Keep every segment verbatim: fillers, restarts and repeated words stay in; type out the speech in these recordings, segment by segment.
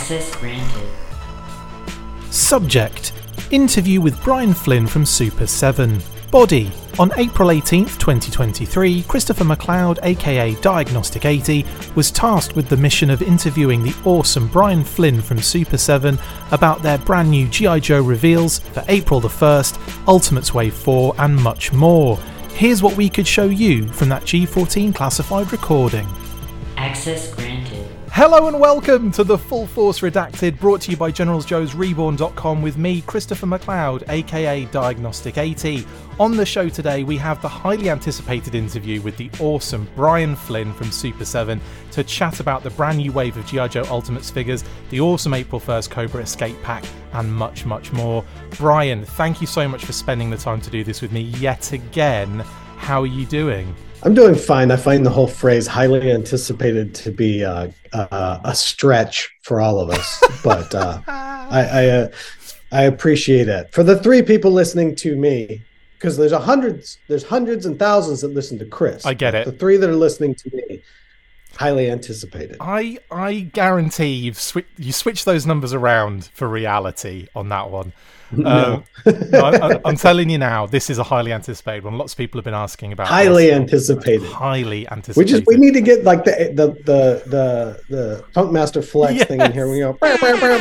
Access granted. Subject: interview with Brian Flynn from Super seven. Body: on April eighteenth, twenty twenty-three, Christopher McLeod, aka Diagnostic eighty, was tasked with the mission of interviewing the awesome Brian Flynn from Super seven about their brand new G I. Joe reveals for April the first, Ultimates Wave four, and much more. Here's what we could show you from that G fourteen classified recording. Access granted. Hello and welcome to the Full Force Redacted, brought to you by Generals Joes Reborn dot com with me, Christopher McLeod, aka Diagnostic eighty. On the show today, we have the highly anticipated interview with the awesome Brian Flynn from Super seven to chat about the brand new wave of G I. Joe Ultimates figures, the awesome April first Cobra Escape Pack, and much, much more. Brian, thank you so much for spending the time to do this with me yet again. How are you doing? I'm doing fine. I find the whole phrase highly anticipated to be uh, uh, a stretch for all of us, but uh, I I, uh, I appreciate it. For the three people listening to me, because there's a hundreds, there's hundreds and thousands that listen to Chris. I get it. The three that are listening to me, highly anticipated. I I guarantee you've swi- you switched those numbers around for reality on that one. No. Um, no, I, I'm telling you now, this is a highly anticipated one. Lots of people have been asking about highly this. anticipated. Highly anticipated. We just we need to get like the the the the, the Funkmaster Flex yes. thing in here. We go while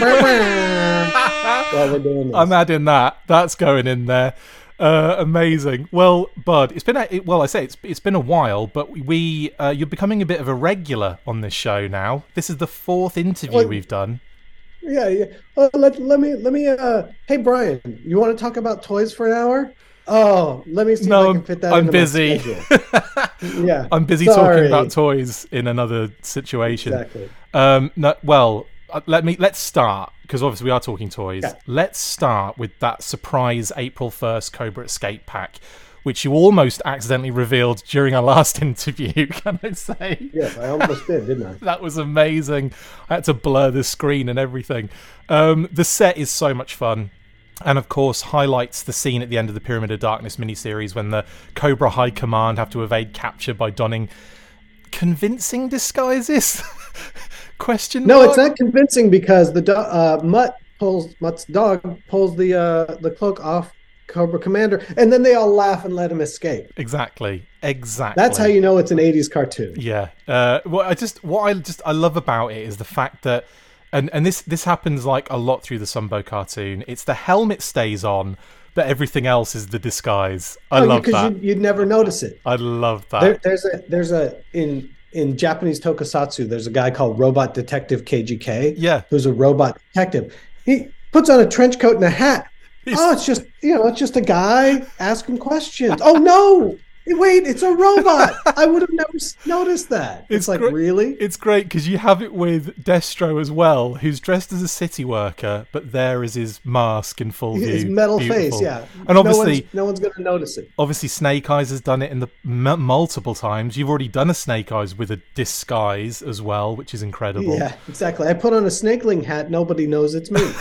we're doing this. I'm adding that. That's going in there. Uh, amazing. Well, Bud, it's been a, well. I say it's it's been a while, but we uh, you're becoming a bit of a regular on this show now. This is the fourth interview well, we've done. Yeah, yeah. Well, let let me let me. Uh, hey, Brian, you want to talk about toys for an hour? Oh, let me see no, if I can fit that. I'm into busy. My schedule. Yeah, I'm busy Sorry. talking about toys in another situation. Exactly. Um, no, well, uh, let me let's start because obviously we are talking toys. Yeah. Let's start with that surprise April first Cobra Escape Pack, which you almost accidentally revealed during our last interview, can I say? Yes, I almost did, didn't I? That was amazing. I had to blur the screen and everything. Um, the set is so much fun. And of course, highlights the scene at the end of the Pyramid of Darkness miniseries when the Cobra High Command have to evade capture by donning convincing disguises? Question No, mark? it's not convincing because the do- uh, Mutt pulls Mutt's dog pulls the uh, the cloak off Cobra Commander, and then they all laugh and let him escape. Exactly. Exactly. That's how you know it's an eighties cartoon. Yeah. Uh, what I just what I just I love about it is the fact that, and and this this happens like a lot through the Sunbow cartoon. It's the helmet stays on, but everything else is the disguise. I oh, love because that. you'd, you'd never notice it. I love that. There, there's a there's a in in Japanese tokusatsu. There's a guy called Robot Detective K G K. Yeah. Who's a robot detective. He puts on a trench coat and a hat. He's- Oh, it's just, you know, it's just a guy asking questions. Oh, no. Wait, it's a robot. I would have never s- noticed that. It's, It's like, gre- really? It's great because you have it with Destro as well, who's dressed as a city worker, but there is his mask in full view. His metal Beautiful. face, yeah. And obviously, no one's, no one's going to notice it. obviously, Snake Eyes has done it in the m- multiple times. You've already done a Snake Eyes with a disguise as well, which is incredible. Yeah, exactly. I put on a snakeling hat. Nobody knows it's me.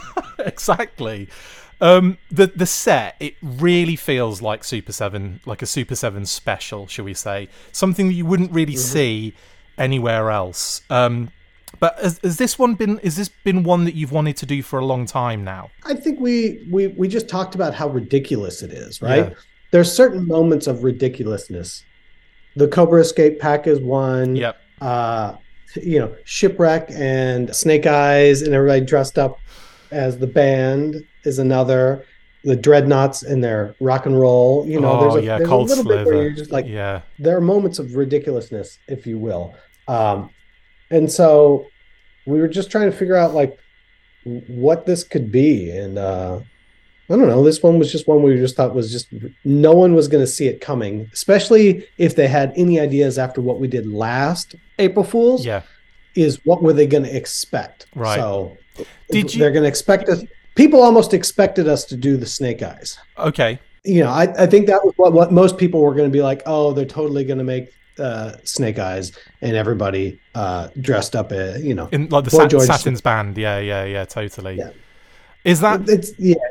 Exactly. Um, the the set, it really feels like Super seven, like a Super seven special, shall we say? Something that you wouldn't really Mm-hmm. see anywhere else. Um, but has, has this one been? Has this been one that you've wanted to do for a long time now? I think we, we, we just talked about how ridiculous it is, right? Yeah. There's certain moments of ridiculousness. The Cobra Escape Pack is one. Yep. Uh, you know, Shipwreck and Snake Eyes and everybody dressed up as the band is another. The Dreadnoughts and their rock and roll. You know, Oh, there's a, yeah, there's a Cold little bit Slither. where you're just like, Yeah. there are moments of ridiculousness, if you will. Um, and so we were just trying to figure out like what this could be. And uh, I don't know, this one was just one we just thought was just, no one was going to see it coming, especially if they had any ideas after what we did last April Fools. Yeah. Is what were they going to expect? Right. So Did you- they're going to expect us. People almost expected us to do the Snake Eyes. Okay. You know, I, I think that was what, what most people were going to be like, oh, they're totally going to make uh, Snake Eyes and everybody uh, dressed up, uh, you know. In like the Boy Sat- George- Satins band. Yeah, yeah, yeah, totally. Yeah. Is that It's, yeah.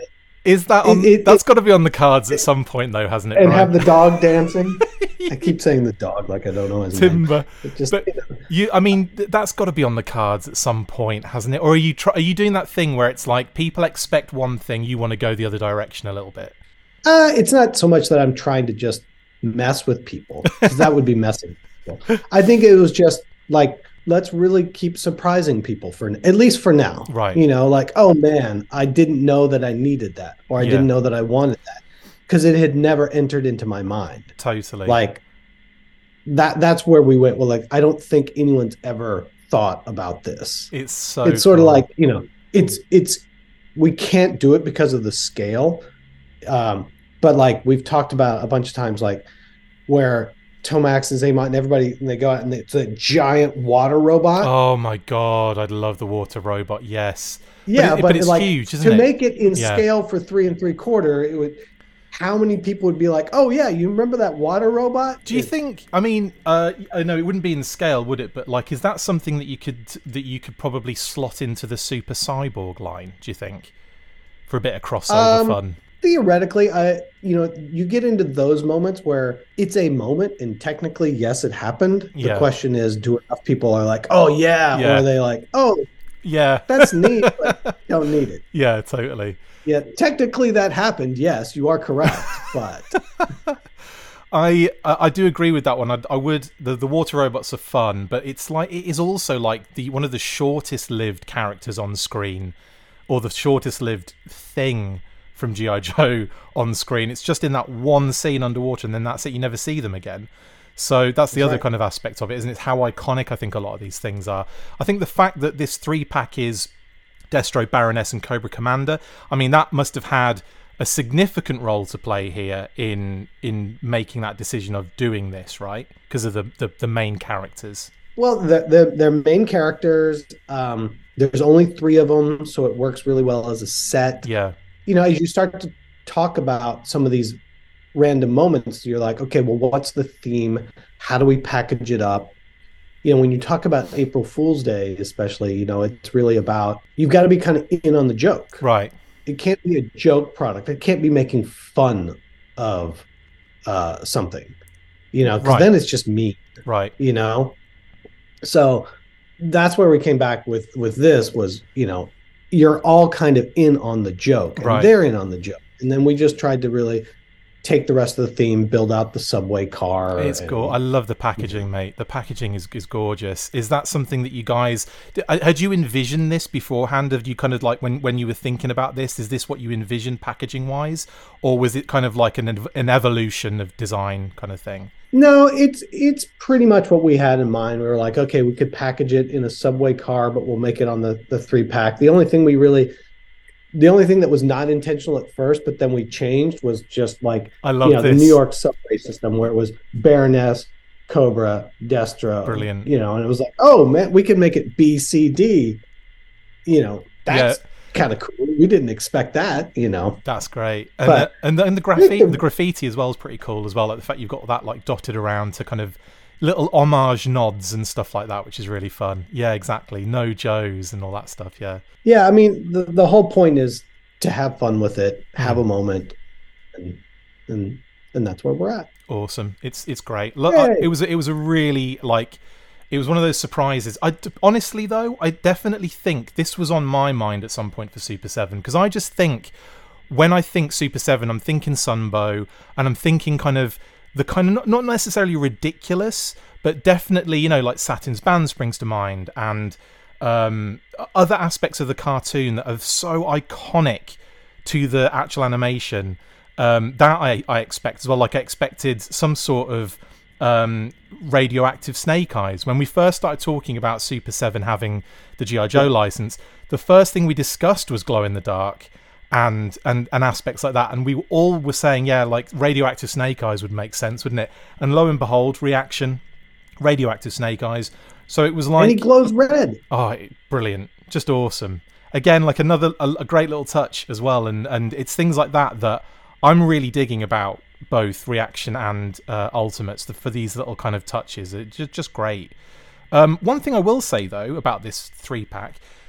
Is that on? It- it- that's got to be on the cards at some point, though, hasn't it? and Brian? have the dog dancing. I keep saying the dog like I don't know his name. Timber. It just, But you know. you, I mean, th- that's got to be on the cards at some point, hasn't it? Or are you try- are you doing that thing where it's like people expect one thing, you want to go the other direction a little bit? Uh, it's not so much that I'm trying to just mess with people, because that would be messing with people. I think it was just like, let's really keep surprising people for at least for now. Right. You know, like, oh man, I didn't know that I needed that, or I Yeah. didn't know that I wanted that, because it had never entered into my mind. Totally. Like that that's where we went. Well, like, I don't think anyone's ever thought about this. it's so. It's sort of cool. like, you know, it's it's we can't do it because of the scale. Um, but like we've talked about a bunch of times, like where Tomax and Zaymont and everybody, and they go out and it's a giant water robot. Oh my god, I'd love the water robot. Yes. yeah, it- but, but it's like huge, isn't to it? make it in Yeah. scale for three and three quarter, it would. How many people would be like, "Oh yeah, you remember that water robot?" Do you It- think? I mean, uh, I know it wouldn't be in scale, would it? But like, is that something that you could that you could probably slot into the Super Cyborg line? Do you think, for a bit of crossover Um, fun? theoretically, I you know you get into those moments where it's a moment, and technically, yes, it happened. The Yeah. question is, do enough people are like, "Oh yeah," Yeah. or are they like, "Oh, Yeah. that's neat, but you don't need it." Yeah. Totally. Yeah, technically that happened. Yes, you are correct, but I I I do agree with that one. I, I would the the water robots are fun, but it's like it is also like the one of the shortest lived characters on screen, or the shortest lived thing from G I Joe on screen. It's just in that one scene underwater, and then that's it. You never see them again. So that's the That's other right. kind of aspect of it, isn't it? It's how iconic I think a lot of these things are. I think the fact that this three pack is Destro, Baroness, and Cobra Commander, I mean, that must have had a significant role to play here in in making that decision of doing this, right? Because of the, the the main characters. well, the, the their main characters. Um, there's only three of them, so it works really well as a set. Yeah, You know, as you start to talk about some of these random moments, you're like, okay, well, what's the theme? How do we package it up? You know, when you talk about April Fool's Day, especially, you know, it's really about, you've got to be kind of in on the joke. right. It can't be a joke product. It can't be making fun of uh, something, you know, because Right. then it's just mean, Right. you know? So that's where we came back with, with this was, you know, you're all kind of in on the joke, and Right. they're in on the joke. And then we just tried to really take the rest of the theme, build out the subway car. It's and- cool. I love the packaging, mate. The packaging is, is gorgeous. Is that something that you guys d- uh, had you envisioned this beforehand? Have you kind of like when when you were thinking about this? Is this what you envisioned packaging wise, or was it kind of like an ev- an evolution of design kind of thing? No, it's it's pretty much what we had in mind. We were like, okay, we could package it in a subway car, but we'll make it on the the three pack. The only thing we really, the only thing that was not intentional at first, but then we changed was just like, I love you know, this. the New York subway system where it was Baroness, Cobra, Destro. Brilliant. You know, and it was like, oh man, we could make it B C D. You know, that's kind of cool. We didn't expect that, you know. That's great, and But- the, and the, and the graffiti, the graffiti as well is pretty cool as well. Like the fact you've got that like dotted around to kind of little homage nods and stuff like that, which is really fun. Yeah, exactly. No Joes and all that stuff. Yeah, Yeah, I mean, the, the whole point is to have fun with it, have a moment, and and and that's where we're at. awesome. It's it's great. Look, I, Yay. it was it was a really like it was one of those surprises. I d- honestly though, I definitely think this was on my mind at some point for Super seven, because I just think when I think Super seven, I'm thinking Sunbow, and I'm thinking kind of the kind of not, not necessarily ridiculous, but definitely, you know, like Saturn's Band springs to mind, and um, other aspects of the cartoon that are so iconic to the actual animation. Um, that I, I expect as well. Like I expected some sort of um, radioactive Snake Eyes. When we first started talking about Super seven having the G I Joe license, the first thing we discussed was glow in the dark and and and aspects like that, and we all were saying, yeah, like radioactive Snake Eyes would make sense, wouldn't it? And lo and behold, reaction, radioactive Snake Eyes. So it was like, And he glows red. oh, brilliant, just awesome. Again, like another a, a great little touch as well, and and it's things like that that I'm really digging about both reaction and uh, ultimates the, for these little kind of touches. It's just, just great. Um, one thing I will say though about this three pack,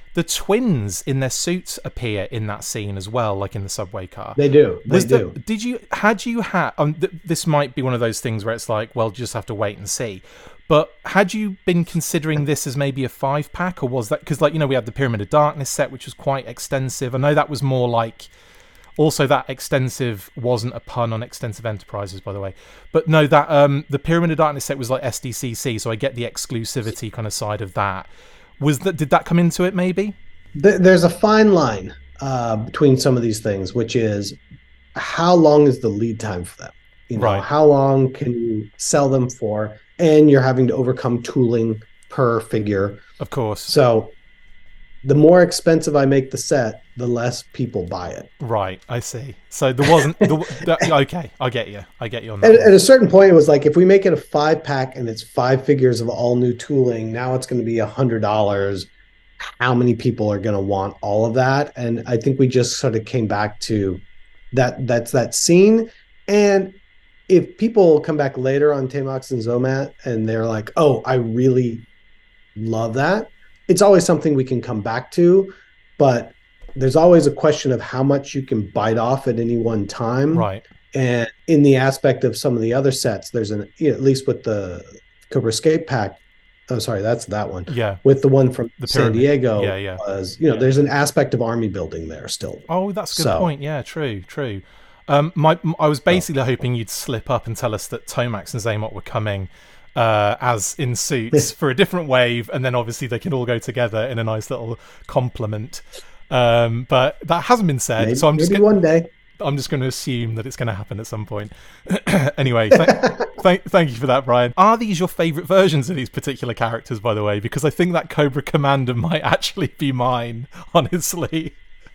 the twins in their suits appear in that scene as well, like in the subway car. They do. They Was do. The, did you had you had? Um, th- this might be one of those things where it's like, well, just have to wait and see. But had you been considering this as maybe a five pack, or was that because, like, you know, we had the Pyramid of Darkness set, which was quite extensive. I know that was more like. Also, that extensive wasn't a pun on Extensive Enterprises, by the way. But no, that um, the Pyramid of Darkness set was like S D C C, so I get the exclusivity kind of side of that. Was that did that come into it? Maybe There's a fine line uh, between some of these things, which is how long is the lead time for them? You know, Right. how long can you sell them for? And you're having to overcome tooling per figure. of course. So the more expensive I make the set, the less people buy it. Right, I see. So there wasn't. the, the, okay, I get you. I get you on that. At, one. at a certain point, it was like if we make it a five pack and it's five figures of all new tooling, now it's going to be a hundred dollars. How many people are going to want all of that? And I think we just sort of came back to that. That's that scene. And if people come back later on Tamox and Zomat and they're like, "Oh, I really love that," it's always something we can come back to, but there's always a question of how much you can bite off at any one time. Right. And in the aspect of some of the other sets, there's an, you know, at least with the Cobra Escape pack. Oh, sorry, that's that one. Yeah. With the one from The San pyramid. Diego, Yeah, yeah. was, you know, Yeah. there's an aspect of army building there still. Oh, that's a good So- point. Yeah, true, true. Um, my, I was basically hoping you'd slip up and tell us that Tomax and Zaymot were coming uh, as in suits for a different wave, and then obviously they can all go together in a nice little complement. Um, but that hasn't been said, Maybe, so I'm just maybe gonna, one day. I'm just going to assume that it's going to happen at some point. Anyway, th- th- thank you for that, Brian. Are these your favourite versions of these particular characters, by the way? Because I think that Cobra Commander might actually be mine, honestly.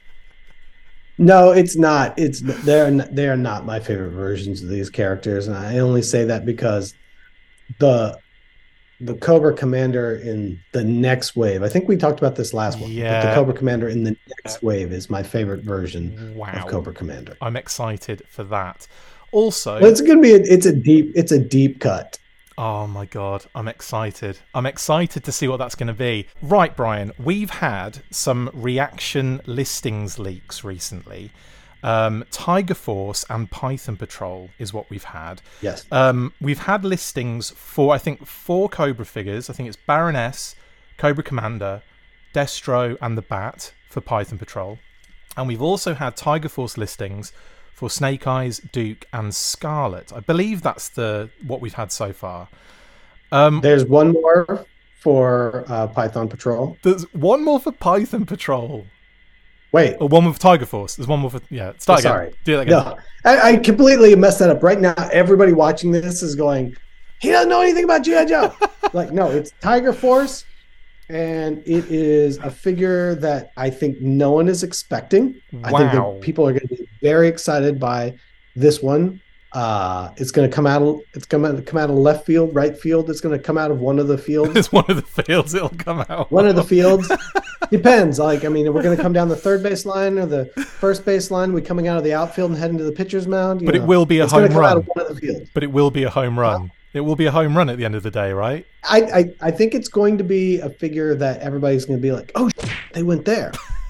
No, it's not. It's they're they're not my favorite versions of these characters, and I only say that because the the Cobra Commander in the next wave. I think we talked about this last one. but Yeah. the Cobra Commander in the next wave is my favorite version Wow. of Cobra Commander. I'm excited for that. Also, Well, it's going to be a, it's a deep it's a deep cut. oh my god, I'm excited. I'm excited to see what that's going to be. Right, Brian, we've had some reaction listings leaks recently. Um, Tiger Force and Python Patrol is what we've had. Yes. Um, we've had listings for, I think, four Cobra figures. I think it's Baroness, Cobra Commander, Destro, and the Bat for Python Patrol. And we've also had Tiger Force listings for Snake Eyes, Duke, and Scarlet. I believe that's the what we've had so far. Um, There's one more for uh, Python Patrol. there's one more for Python Patrol. Wait, Or one more for Tiger Force. There's one more for... Yeah, start again. sorry. Do that again. No, I, I completely messed that up. Right now, everybody watching this is going, he doesn't know anything about G I. Joe. Like, no, it's Tiger Force, and it is a figure that I think no one is expecting. I think Wow. that people are going to be very excited by this one. Uh, it's going to come out of it's going to come out of left field, right field. It's going to come out of one of the fields. It's one of the fields it'll come out. One of the fields. Depends. Like, I mean, we're going to come down the third base line or the first base line. We coming out of the outfield and heading to the pitcher's mound. you But it know. will be a It's gonna home come out run. of one of the fields. But it will be a home run. It will be a home run at the end of the day, right? I, I, I think it's going to be a figure that everybody's going to be like, oh, they went there.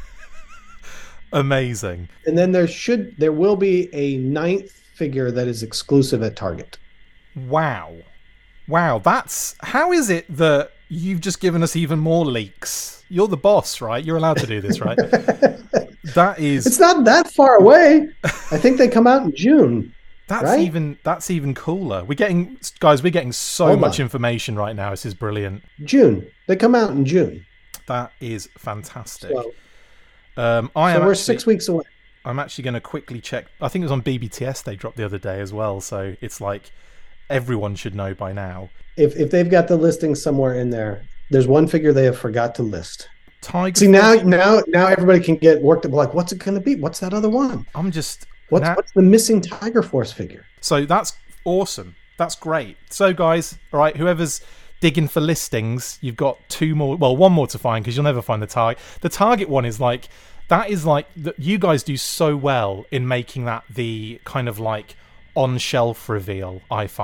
Amazing. And then there should there will be a ninth figure that is exclusive at Target. Wow. Wow, that's... How is it that you've just given us even more leaks? You're the boss, right? You're allowed to do this, right? That is... It's not that far away. I think they come out in June. That's right? even that's even cooler. We're getting... Guys, we're getting so Hold much on. information right now. This is brilliant. June. They come out in June. That is fantastic. So, um, I so am we're actually, six weeks away. I'm actually going to quickly check. I think it was on B B T S they dropped the other day as well. So it's like everyone should know by now. If if they've got the listing somewhere in there, there's one figure they have forgot to list. Tiger See, now Force- now now everybody can get worked up like, what's it going to be? What's that other one? I'm just... What's now- what's the missing Tiger Force figure? So that's awesome. That's great. So guys, all right, whoever's digging for listings, you've got two more, well, one more to find because you'll never find the target. The target one is like, that is like, the, you guys do so well in making that the kind of like on-shelf reveal, I find.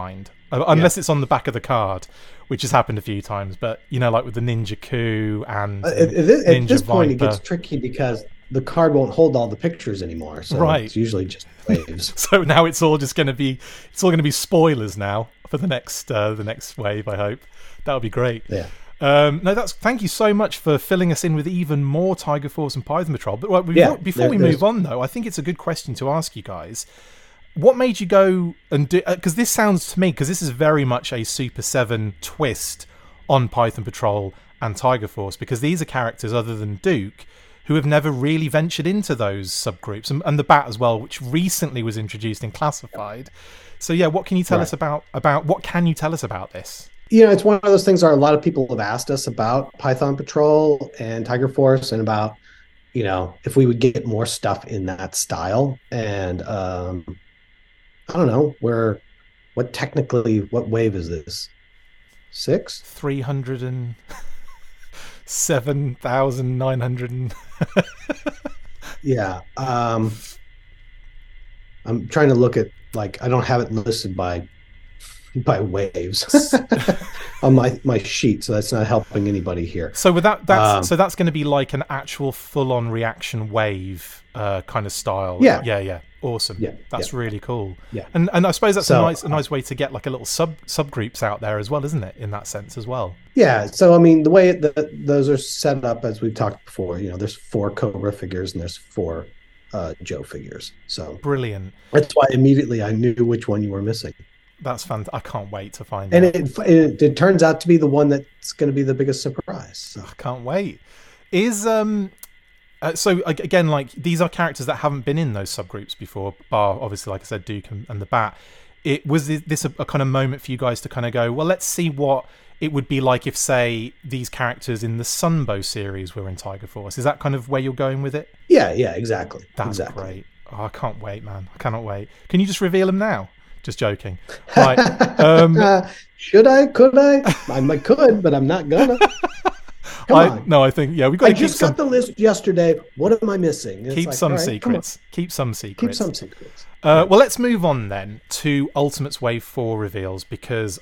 Uh, unless yeah. it's on the back of the card, which has happened a few times. But, you know, like with the Ninja Coup and uh, at, at, Ninja at this Viper. point, it gets tricky because the card won't hold all the pictures anymore. So right. it's usually just waves. So now it's all just going to be, it's all going to be spoilers now for the next, uh, the next wave, I hope. That would be great. Yeah. Um, no, that's thank you so much for filling us in with even more Tiger Force and Python Patrol. But well, before, yeah, before there, we move on, though, I think it's a good question to ask you guys. What made you go and do? Because uh, this sounds to me, because this is very much a Super seven twist on Python Patrol and Tiger Force, because these are characters other than Duke who have never really ventured into those subgroups, and, and the Bat as well, which recently was introduced in Classified. So yeah, what can you tell right. us about about what can you tell us about this? You know, it's one of those things where a lot of people have asked us about Python Patrol and Tiger Force and about, you know, if we would get more stuff in that style. And um, I don't know, where, what technically, what wave is this? Six? three hundred seven thousand nine hundred. Yeah. Um, I'm trying to look at, like, I don't have it listed by by waves on my my sheet, so that's not helping anybody here. So with that, that's um, so that's going to be like an actual full-on reaction wave uh, kind of style. Yeah, yeah, yeah. Awesome. Yeah, that's yeah. really cool. Yeah, and and I suppose that's so, a nice a nice way to get like a little sub subgroups out there as well, isn't it? In that sense as well. Yeah. So I mean, the way that those are set up, as we've talked before, you know, there's four Cobra figures and there's four uh, Joe figures. So brilliant. That's why immediately I knew which one you were missing. That's fantastic. I can't wait to find and out. And it, it, it turns out to be the one that's going to be the biggest surprise. So. I can't wait. Is um, uh, so again, like these are characters that haven't been in those subgroups before, bar obviously, like I said, Duke and, and the Bat. It was this a, a kind of moment for you guys to kind of go, well, let's see what it would be like if, say, these characters in the Sunbow series were in Tiger Force. Is that kind of where you're going with it? Yeah, yeah, exactly. That's exactly. great. Oh, I can't wait, man. I cannot wait. Can you just reveal them now? Just joking. Right. Um, uh, should I? Could I? I might could, but I'm not gonna. Come I, on. No, I think, yeah, we've got to I keep just some... got the list yesterday. What am I missing? It's keep like, some right, secrets. Keep some secrets. Keep some secrets. Uh, well, let's move on then to Ultimates Wave four reveals, because,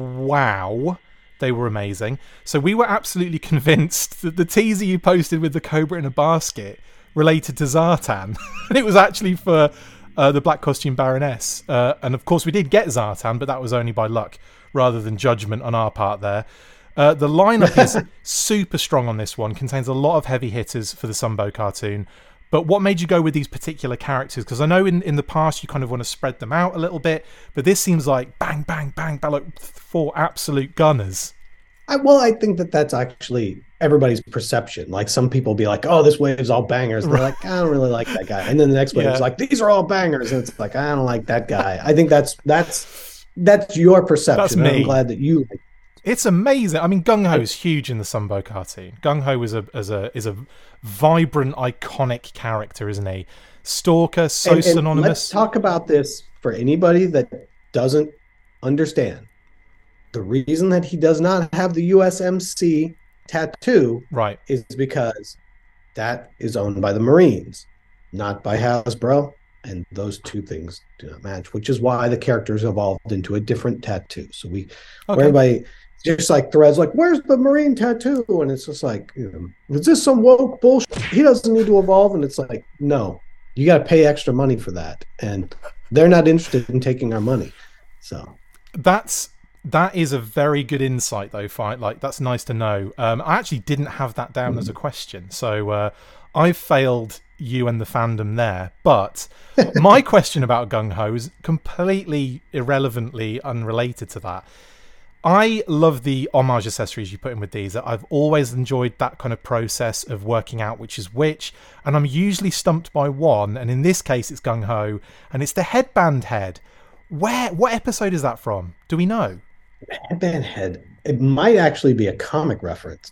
wow, they were amazing. So we were absolutely convinced that the teaser you posted with the Cobra in a basket related to Zartan. And it was actually for... Uh, the Black Costume Baroness. Uh, and of course we did get Zartan, but that was only by luck rather than judgment on our part there. Uh, the lineup is super strong on this one, contains a lot of heavy hitters for the Sunbow cartoon. But what made you go with these particular characters? Because I know in, in the past you kind of want to spread them out a little bit, but this seems like bang, bang, bang, bang, like four absolute gunners. I, well, I think that that's actually everybody's perception. Like some people be like, oh, this wave's all bangers. And they're like, I don't really like that guy. And then the next wave's yeah. like, these are all bangers. And it's like, I don't like that guy. I think that's that's that's your perception. That's me. I'm glad that you like it. It's amazing. I mean, Gung Ho is huge in the Sunbow cartoon. Gung Ho is a is a is a vibrant, iconic character, isn't he? Stalker, so and, and synonymous. Let's talk about this for anybody that doesn't understand. The reason that he does not have the U S M C tattoo right. is because that is owned by the Marines, not by Hasbro, and those two things do not match, which is why the characters evolved into a different tattoo. So we, okay. everybody, just like Threads, like, where's the Marine tattoo? And it's just like, you know, is this some woke bullshit? He doesn't need to evolve. And it's like, no, you got to pay extra money for that. And they're not interested in taking our money. So that's, That is a very good insight, though. Fight like that's nice to know. Um, I actually didn't have that down mm. as a question, so uh, I've failed you and the fandom there. But my question about Gung Ho is completely irrelevantly unrelated to that. I love the homage accessories you put in with these. I've always enjoyed that kind of process of working out which is which, and I'm usually stumped by one. And in this case, it's Gung Ho, and it's the headband head. Where? What episode is that from? Do we know? Headband head. It might actually be a comic reference.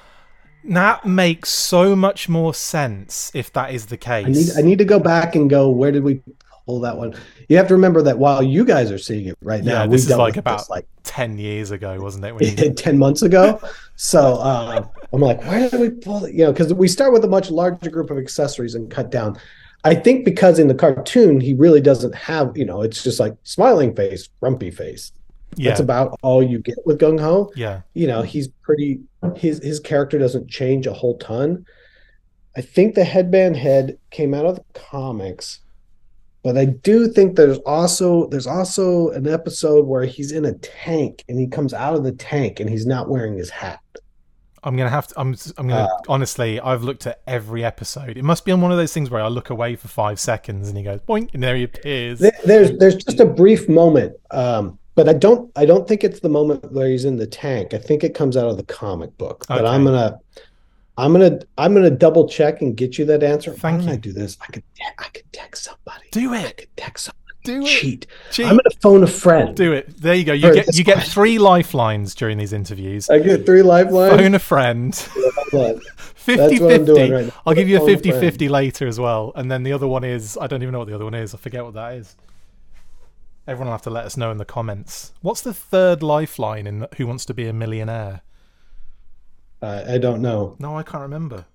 That makes so much more sense if that is the case. I need I need to go back and go, where did we pull that one? You have to remember that while you guys are seeing it right now, yeah, this we is like about this like ten years ago, wasn't it? When you... ten months ago. So uh, I'm like, where did we pull it? You know, because we start with a much larger group of accessories and cut down. I think because in the cartoon he really doesn't have, you know, it's just like smiling face, grumpy face. Yeah. That's about all you get with Gung Ho. Yeah. You know, he's pretty his his character doesn't change a whole ton. I think the headband head came out of the comics, but I do think there's also there's also an episode where he's in a tank and he comes out of the tank and he's not wearing his hat. I'm gonna have to. I'm. I'm gonna. Uh, honestly, I've looked at every episode. It must be on one of those things where I look away for five seconds and he goes boink, and there he appears. There's there's just a brief moment, um, but I don't I don't think it's the moment where he's in the tank. I think it comes out of the comic book. But okay. I'm gonna I'm gonna I'm gonna double check and get you that answer. Thank Why you. I do this? I could I could text somebody. Do it. I could text somebody. Do it. Cheat. Cheat. I'm gonna phone a friend. Do it. There you go. You get you get three lifelines during these interviews. I get three lifelines. Phone a friend. fifty fifty. Right, I'll give you a fifty fifty later as well. And then the other one is, I don't even know what the other one is. I forget what that is. Everyone will have to let us know in the comments. What's the third lifeline in Who Wants to Be a Millionaire? Uh, I don't know. No, I can't remember.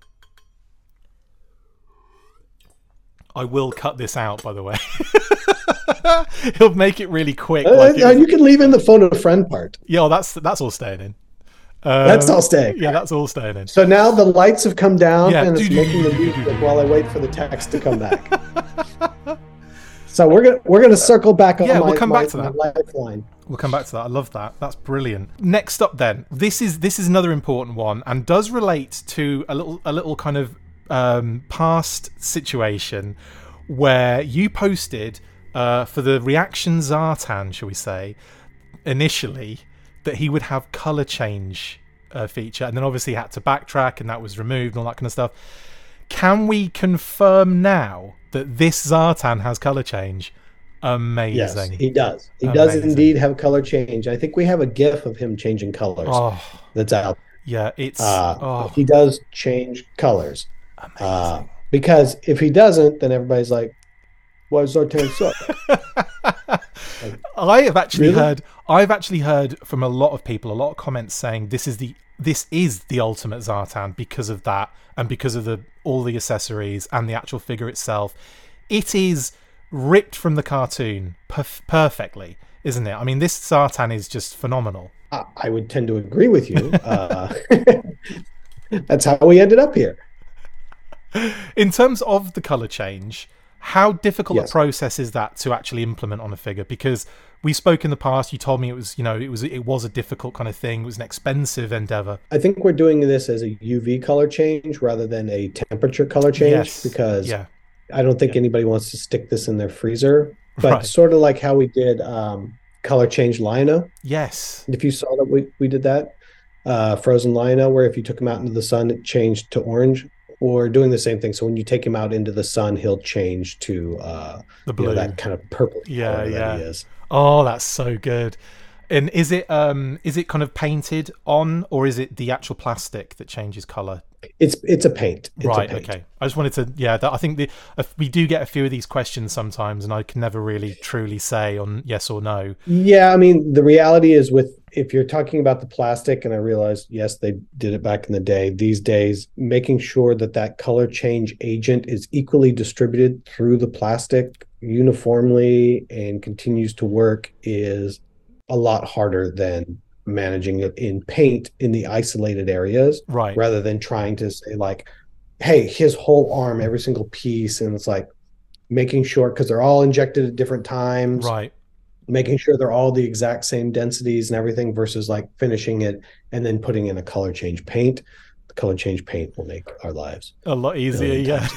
I will cut this out, by the way. He'll make it really quick. Uh, like uh, you can leave in the phone a friend part. Yeah, well, that's that's all staying in. Um, that's all staying. Yeah, that's all staying in. So now the lights have come down yeah. and it's making the music while I wait for the text to come back. So we're gonna we're gonna circle back on yeah, my, we'll come my, back to that. lifeline. We'll come back to that. I love that. That's brilliant. Next up, then, this is this is another important one and does relate to a little a little kind of um, past situation where you posted uh, for the reaction Zartan, shall we say, initially that he would have color change uh, feature, and then obviously had to backtrack, and that was removed and all that kind of stuff. Can we confirm now that this Zartan has color change? Amazing. Yes, he does. He Amazing. does indeed have color change. I think we have a GIF of him changing colors oh, that's out. Yeah, it's uh, oh, he does change colors. Amazing. Uh, because if he doesn't, then everybody's like, "Why does Zartan suck?" like, I have actually really? heard. I've actually heard from a lot of people, a lot of comments saying this is the this is the ultimate Zartan because of that, and because of the all the accessories and the actual figure itself. It is ripped from the cartoon perf- perfectly, isn't it? I mean, this Zartan is just phenomenal. I, I would tend to agree with you. Uh, that's how we ended up here. In terms of the color change, how difficult yes. a process is that to actually implement on a figure? Because we spoke in the past, you told me it was, you know, it was it was a difficult kind of thing. It was an expensive endeavor. I think we're doing this as a U V color change rather than a temperature color change yes. because yeah. I don't think yeah. anybody wants to stick this in their freezer. But right. sort of like how we did um, color change Lion-O. Yes. If you saw that we, we did that, uh, frozen Lion-O, where if you took him out into the sun, it changed to orange. Or doing the same thing. So when you take him out into the sun, he'll change to uh, the blue, you know, that kind of purple. Yeah, color yeah. That he is. Oh, that's so good. And is it um is it kind of painted on, or is it the actual plastic that changes color? It's it's a paint. It's right. a paint. Okay. I just wanted to. Yeah. That, I think the uh, we do get a few of these questions sometimes, and I can never really truly say on yes or no. Yeah. I mean, the reality is with if you're talking about the plastic, and I realize yes, they did it back in the day. These days, making sure that that color change agent is equally distributed through the plastic uniformly and continues to work is a lot harder than managing it in paint in the isolated areas, right? Rather than trying to say like, hey, his whole arm, every single piece, and it's like making sure because they're all injected at different times, right? Making sure they're all the exact same densities and everything versus like finishing it and then putting in a color change paint. The color change paint will make our lives a lot easier.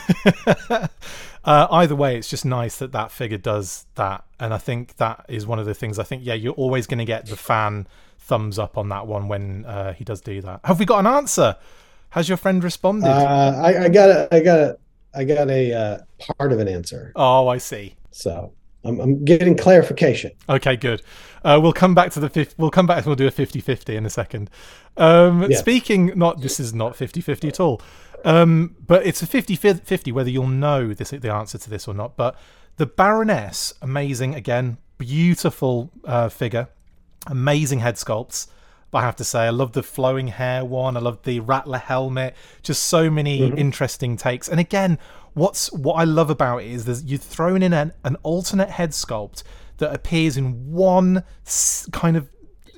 Yeah. uh, either way, it's just nice that that figure does that, and I think that is one of the things. I think yeah, you're always going to get the fan thumbs up on that one when uh, he does do that. Have we got an answer? Has your friend responded? Uh, I, I got a, I got a, I got a uh, part of an answer. Oh, I see. So I'm, I'm getting clarification. Okay, good. Uh, we'll come back to the fifty, we'll come back and we'll do a fifty-fifty in a second. Um, yes. Speaking, not this is not fifty-fifty at all, um, but it's a fifty-fifty whether you'll know this the answer to this or not. But the Baroness, amazing again, beautiful uh, figure, amazing head sculpts. But I have to say, I love the flowing hair one. I love the Rattler helmet. Just so many mm-hmm. interesting takes. And again, what's what I love about it is there's you've thrown in an, an alternate head sculpt that appears in one s- kind of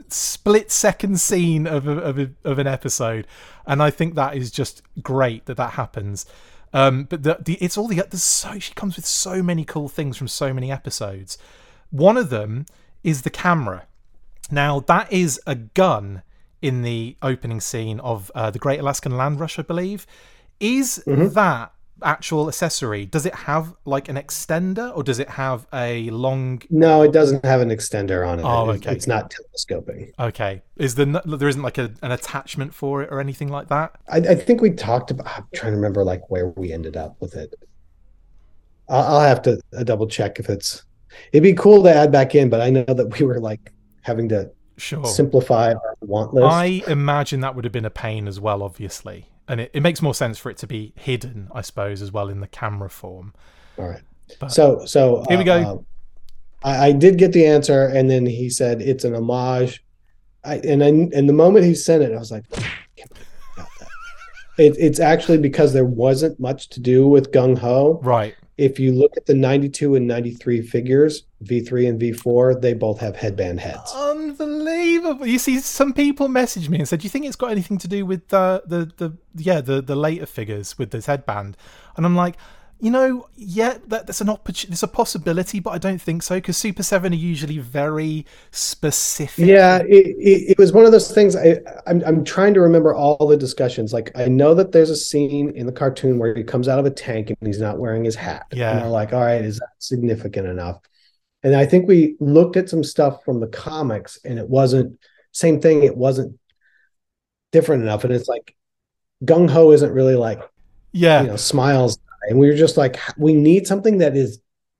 split second scene of a, of, a, of an episode, and I think that is just great that that happens. Um, but the, the it's all the there's so she comes with so many cool things from so many episodes. One of them is the camera. Now that is a gun in the opening scene of uh, the Great Alaskan Land Rush, I believe. Is mm-hmm. that actual accessory, does it have like an extender, or does it have a long... No, it doesn't have an extender on it. Oh, okay. It's not telescoping. Okay. Is there there isn't like a, an attachment for it or anything like that? I, I think we talked about... I'm trying to remember like where we ended up with it. I'll, I'll have to uh, double check if it's... It'd be cool to add back in, but I know that we were like having to sure. simplify our want list. I imagine that would have been a pain as well, obviously. And it, it makes more sense for it to be hidden, I suppose, as well in the camera form. All right. But so, so here we go. Uh, I, I did get the answer, and then he said it's an homage. I and I, and the moment he sent it, I was like, I can't believe I got that. It, it's actually because there wasn't much to do with Gung Ho. Right. If you look at the ninety-two and ninety-three figures, V three and V four, they both have headband heads. Unbelievable. You see, some people messaged me and said, do you think it's got anything to do with uh, the, the, yeah, the, the later figures with this headband? And I'm like, you know, yeah, that, that's an opportunity, it's a possibility, but I don't think so, because Super seven are usually very specific. Yeah, it, it, it was one of those things. I, I'm I'm trying to remember all the discussions. Like, I know that there's a scene in the cartoon where he comes out of a tank and he's not wearing his hat. Yeah. And they're like, all right, is that significant enough? And I think we looked at some stuff from the comics, and it wasn't, same thing, it wasn't different enough. And it's like, Gung Ho isn't really like, yeah, you know, smiles. And we were just like, we need something that is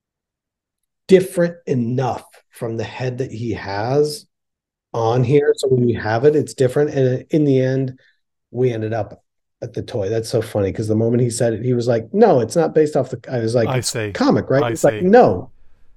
different enough from the head that he has on here. So when we have it, it's different. And in the end, we ended up at the toy. That's so funny, because the moment he said it, he was like, no, it's not based off the... I was like, I it's see. comic, right? I it's see. like, no.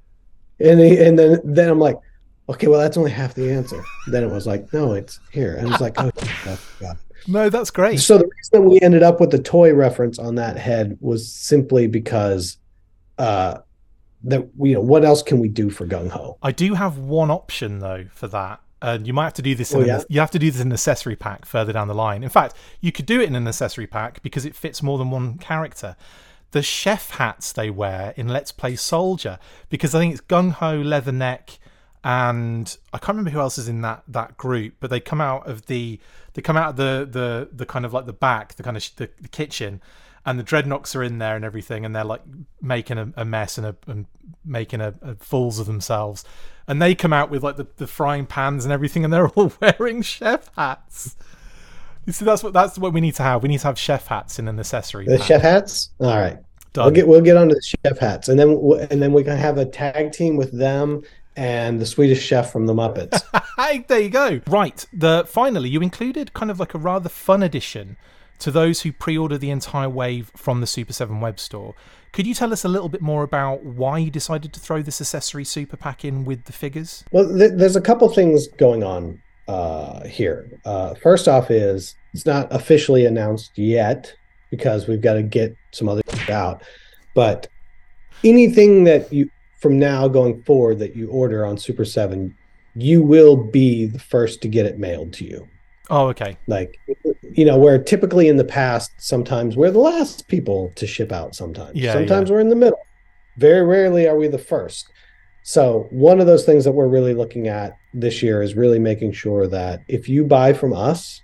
And he, and then, then I'm like, okay, well, that's only half the answer. Then it was like, no, it's here. And I was like, oh, God. No, that's great. So the reason we ended up with the toy reference on that head was simply because uh, that you know, what else can we do for Gung Ho? I do have one option though for that. And uh, you might have to do this in oh, an, yeah? you have to do this in an accessory pack further down the line. In fact, you could do it in an accessory pack because it fits more than one character. The chef hats they wear in Let's Play Soldier, because I think it's Gung Ho, Leatherneck, and I can't remember who else is in that that group, but they come out of the they come out of the the the kind of like the back, the kind of sh- the, the kitchen, and the Dreadnoks are in there and everything, and they're like making a, a mess and, a, and making a, a fools of themselves, and they come out with like the, the frying pans and everything, and they're all wearing chef hats. You see, that's what that's what we need to have. We need to have chef hats in an accessory. The pack. chef hats. All right, Done. we'll get we'll get onto the chef hats, and then we'll, and then we can have a tag team with them and the Swedish Chef from the Muppets. There you go. Right. The finally, you included kind of like a rather fun addition to those who pre-order the entire wave from the Super seven web store. Could you tell us a little bit more about why you decided to throw this accessory super pack in with the figures? Well, th- there's a couple things going on uh, here. Uh, first off is it's not officially announced yet because we've got to get some other out. But anything that you... from now going forward that you order on Super seven, you will be the first to get it mailed to you. Oh, okay. Like, you know, where typically in the past, sometimes we're the last people to ship out sometimes. Yeah, sometimes yeah. we're in the middle. Very rarely are we the first. So one of those things that we're really looking at this year is really making sure that if you buy from us,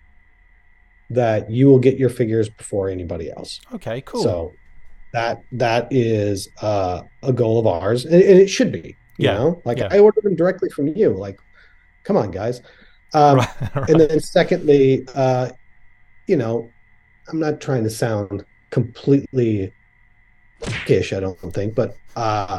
that you will get your figures before anybody else. Okay, cool. So That that is uh, a goal of ours, and, and it should be. You Yeah, know, like yeah. I ordered them directly from you. Like, come on, guys. Um, Right, right. And then secondly, uh, you know, I'm not trying to sound completely kish, I don't think, but uh,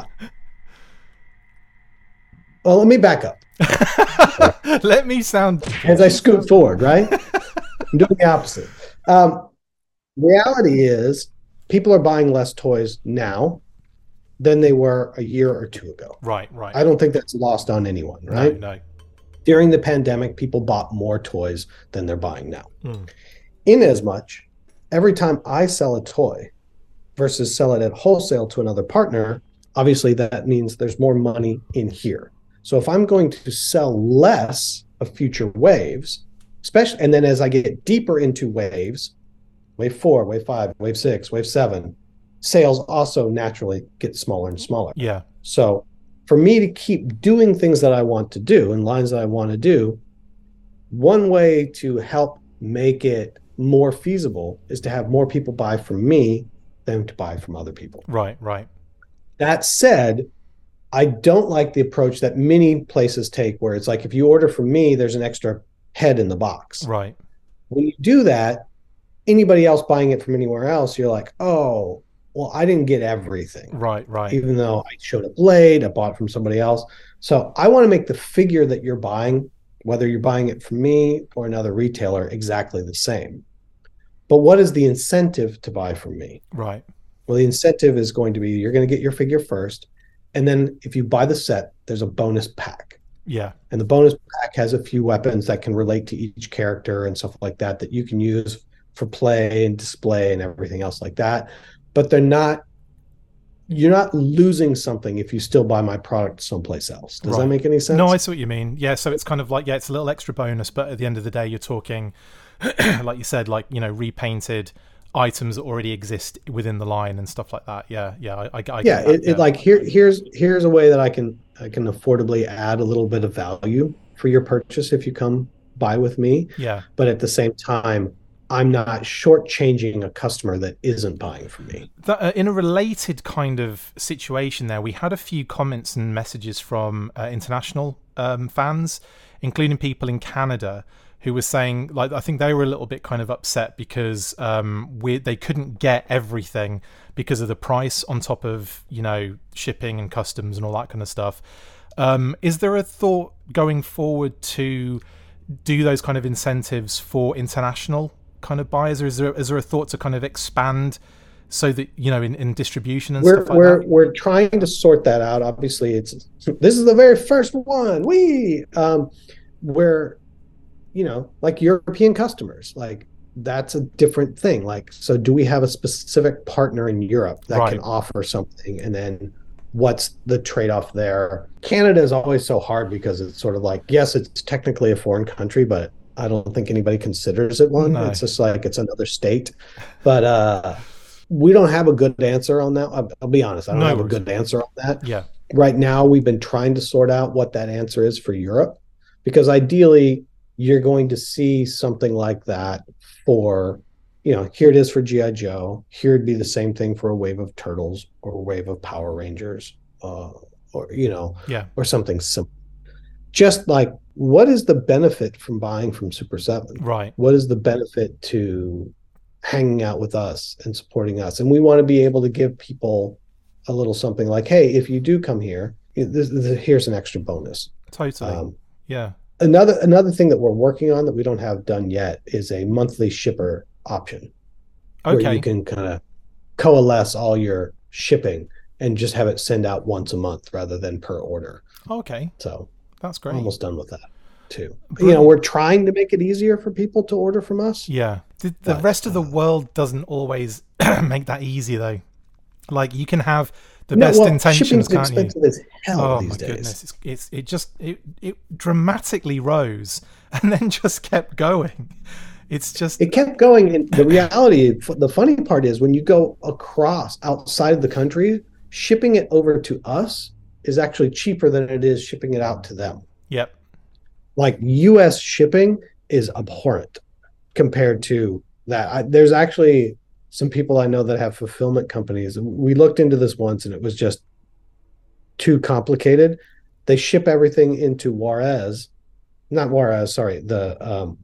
well, let me back up Let me sound. as I scoot forward. Right, I'm doing the opposite. Um, reality is, people are buying less toys now than they were a year or two ago. Right, right. I don't think that's lost on anyone, right? No, no. During the pandemic, people bought more toys than they're buying now. Mm. In as much, every time I sell a toy versus sell it at wholesale to another partner, obviously that means there's more money in here. So if I'm going to sell less of future waves, especially, and then as I get deeper into waves, wave four, wave five, wave six, wave seven, sales also naturally get smaller and smaller. Yeah. So for me to keep doing things that I want to do and lines that I want to do, one way to help make it more feasible is to have more people buy from me than to buy from other people. Right, right. That said, I don't like the approach that many places take where it's like, if you order from me, there's an extra head in the box. Right. When you do that, anybody else buying it from anywhere else, you're like, oh, well, I didn't get everything. Right, right. Even though I showed up late, I bought it from somebody else. So I want to make the figure that you're buying, whether you're buying it from me or another retailer, exactly the same. But what is the incentive to buy from me? Right. Well, the incentive is going to be, you're going to get your figure first. And then if you buy the set, there's a bonus pack. Yeah. And the bonus pack has a few weapons that can relate to each character and stuff like that, that you can use for play and display and everything else like that. But they're not, you're not losing something if you still buy my product someplace else. Does Right. that make any sense? No, I see what you mean. Yeah, so it's kind of like, yeah, it's a little extra bonus, but at the end of the day, you're talking, like you said, like, you know, repainted items that already exist within the line and stuff like that. Yeah, yeah, I, I, I get yeah, that, it, yeah. it like here, here's here's a way that I can I can affordably add a little bit of value for your purchase if you come buy with me. Yeah. But at the same time, I'm not shortchanging a customer that isn't buying from me. That, uh, in a related kind of situation there, we had a few comments and messages from uh, international um, fans, including people in Canada, who were saying, like, I think they were a little bit kind of upset because um, we they couldn't get everything because of the price on top of, you know, shipping and customs and all that kind of stuff. Um, is there a thought going forward to do those kind of incentives for international kind of buyers, or is there is there a thought to kind of expand so that, you know, in, in distribution and we're, stuff like we're, that? We're trying to sort that out. Obviously, it's this is the very first one. We um, where, you know, like European customers, like that's a different thing. Like, so do we have a specific partner in Europe that Right. can offer something, and then what's the trade-off there? Canada is always so hard because it's sort of like, yes, it's technically a foreign country, but I don't think anybody considers it one. No. It's just like it's another state. But uh, we don't have a good answer on that. I'll, I'll be honest. I don't No have worries. a good answer on that. Yeah. Right now, we've been trying to sort out what that answer is for Europe, because ideally you're going to see something like that for, you know, here it is for G I. Joe. Here it'd be the same thing for a wave of Turtles or a wave of Power Rangers, uh, or, you know, Yeah. or something simple. Just like, what is the benefit from buying from Super seven? Right. What is the benefit to hanging out with us and supporting us? And we want to be able to give people a little something like, hey, if you do come here, this, this, here's an extra bonus. Totally. Um, yeah. Another another thing that we're working on that we don't have done yet is a monthly shipper option, where Okay. you can kind of coalesce all your shipping and just have it send out once a month rather than per order. Okay. So That's great. almost done with that too. You Brilliant. know, we're trying to make it easier for people to order from us. Yeah. The, the But, rest of the uh, world doesn't always make that easy, though. Like, you can have the No, best well, intentions, shipping's can't you? expensive as hell Oh these my days. goodness! It's, it's it just it it dramatically rose and then just kept going. It's just It kept going, and the reality, the funny part is when you go across outside of the country, shipping it over to us is actually cheaper than it is shipping it out to them. yep. Like U S shipping is abhorrent compared to that. I, there's actually some people I know that have fulfillment companies. We looked into this once and it was just too complicated. They ship everything into Juarez, not Juarez, sorry, the um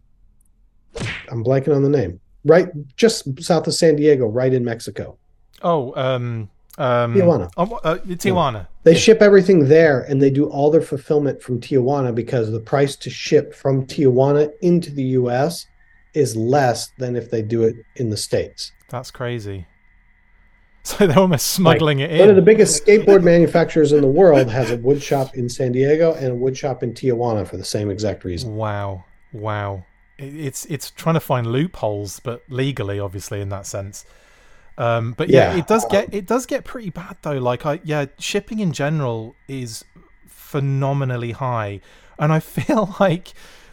I'm blanking on the name. Right just south of San Diego, right in Mexico. Oh, um, um, Tijuana. Oh, uh, Tijuana. They ship everything there, and they do all their fulfillment from Tijuana because the price to ship from Tijuana into the U S is less than if they do it in the States. That's crazy. So they're almost smuggling Like, it one of in. the biggest skateboard manufacturers in the world has a wood shop in San Diego and a wood shop in Tijuana for the same exact reason. Wow, wow. It, it's it's trying to find loopholes, but legally, obviously, in that sense. Um, but yeah, Yeah. it does get it does get pretty bad though. Like, I yeah, shipping in general is phenomenally high, and I feel like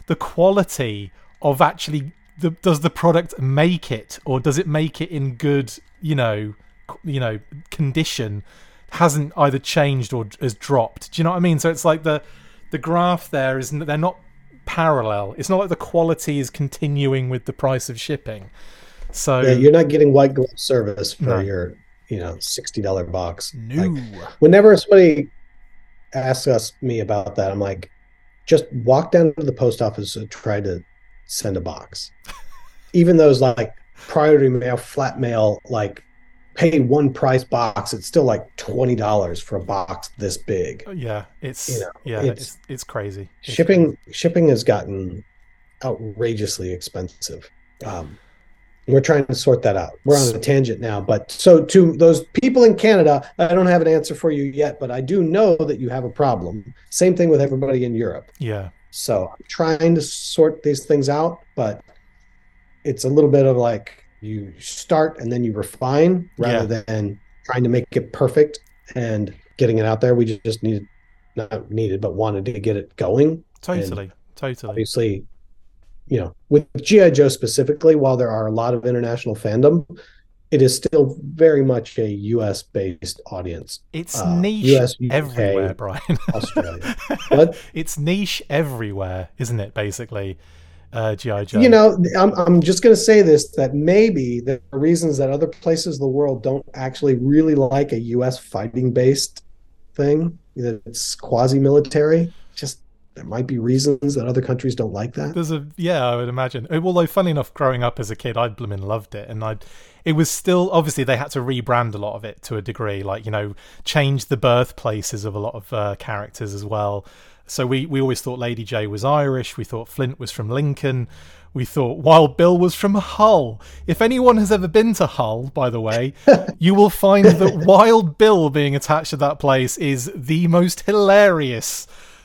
the quality of actually the, does the product make it, or does it make it in good, you know, you know, condition, hasn't either changed or has dropped. Do you know what I mean? So it's like the the graph there is, they're not parallel. It's not like the quality is continuing with the price of shipping. So yeah, you're not getting white glove service for No. your, you know, sixty dollar box. No. Like, whenever somebody asks us me about that, I'm like, just walk down to the post office and try to send a box. Even those like priority mail, flat mail, like pay one price box, it's still like twenty dollars for a box this big. Yeah, it's You know, yeah, it's- it's it's crazy. It's Shipping shipping has gotten outrageously expensive. Um, we're trying to sort that out. We're on a tangent now, but so to those people in Canada, I don't have an answer for you yet, but I do know that you have a problem. Same thing with everybody in Europe. Yeah. So I'm trying to sort these things out, but it's a little bit of like you start and then you refine rather Yeah. than trying to make it perfect and getting it out there. We just needed, not needed, but wanted to get it going. Totally. Totally. Obviously, you know, with G I. Joe specifically, while there are a lot of international fandom, it is still very much a U S based audience. It's Uh, niche U S, U K, everywhere, Brian. Australia. What? It's niche everywhere, isn't it, basically? Uh, G I. Joe. You know, I'm I'm just going to say this, that maybe there are reasons that other places of the world don't actually really like a U S fighting based thing, that it's quasi military. Just there might be reasons that other countries don't like that. There's a yeah, I would imagine. Although, funny enough, growing up as a kid, I blooming loved it, and I, it was still obviously they had to rebrand a lot of it to a degree, like you know, change the birthplaces of a lot of uh, characters as well. So we we always thought Lady J was Irish. We thought Flint was from Lincoln. We thought Wild Bill was from Hull. If anyone has ever been to Hull, by the way, you will find that Wild Bill being attached to that place is the most hilarious,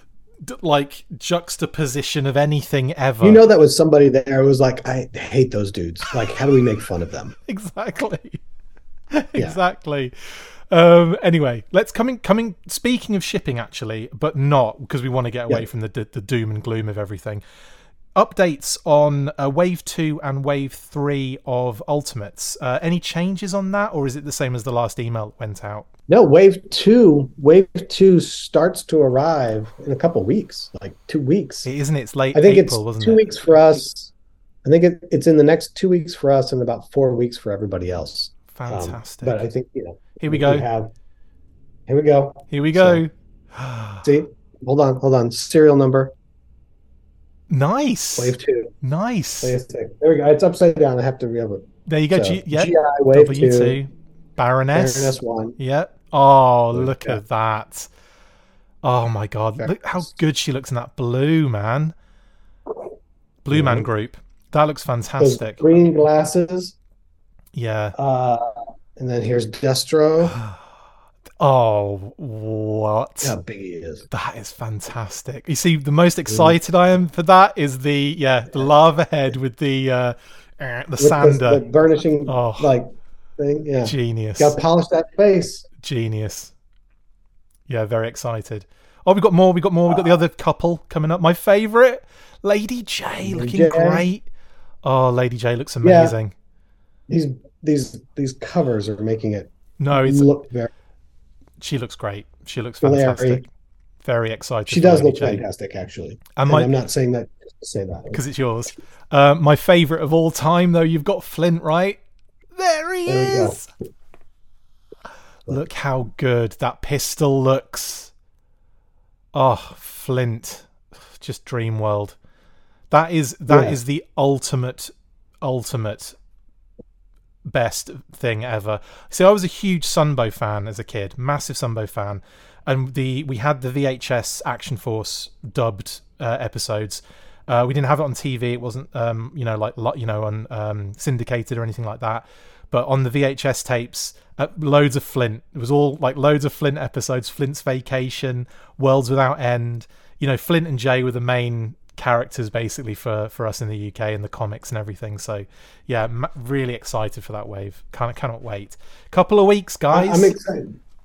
like, juxtaposition of anything ever. You know, that was somebody there who was like, I hate those dudes. Like, how do we make fun of them? Exactly. Exactly. Um, anyway, let's coming coming. Speaking of shipping, actually, but not because we want to get away Yeah. from the the doom and gloom of everything. Updates on uh, Wave two and Wave three of Ultimates. Uh, any changes on that, or is it the same as the last email that went out? No, wave two, wave two starts to arrive in a couple weeks, like two weeks. It isn't. It's late I think April, it's wasn't two it? weeks for us. I think it, it's in the next two weeks for us and about four weeks for everybody else. Um, Fantastic. but I think, you know, Here we go. have, here we go. Here we go. See, hold on, hold on. Serial number, Nice. wave two. Nice. Wait a sec. There we go. It's upside down. I have to re-up it. There you go. So, G- yeah. G I wave W two. two, Baroness. Baroness one. Yeah. Oh, look Yeah. at that. Oh my God. Look how good she looks in that blue, man. Blue Man Mhm. Group. That looks Those fantastic. green glasses. Yeah. Uh, and then here's Destro. Oh, what? How big he is. That is fantastic. You see, the most excited I am for that is the yeah, the lava head with the uh, eh, the With sander. The, the burnishing Oh. like thing. Yeah. Genius. Got to polish that face. Genius. Yeah, very excited. Oh, we got more. We got more. We got the other couple coming up. My favorite, Lady J, Lady looking J. great. Oh, Lady J looks Yeah. amazing. These these these covers are making it No, it's look very. she looks great. She looks Larry. fantastic. Very excited. She for does Lady look J. fantastic, actually. And And my- I'm not saying that just to say that. because it's yours. Uh, my favorite of all time, though, you've got Flint, right? There he There we go. is. Look how good that pistol looks. Oh, Flint, just dream world. That is that Yeah. is the ultimate, ultimate best thing ever. So I was a huge Sunbow fan as a kid, massive Sunbow fan, and the we had the V H S Action Force dubbed uh, episodes. Uh, we didn't have it on T V. It wasn't, um, you know, like you know, on um, syndicated or anything like that. But on the V H S tapes, uh, loads of Flint. It was all like loads of Flint episodes. Flint's Vacation, Worlds Without End. You know, Flint and Jay were the main characters basically for for us in the U K and the comics and everything. So yeah, m- really excited for that wave. Kind of cannot wait. Couple of weeks, I- guys. I'm excited.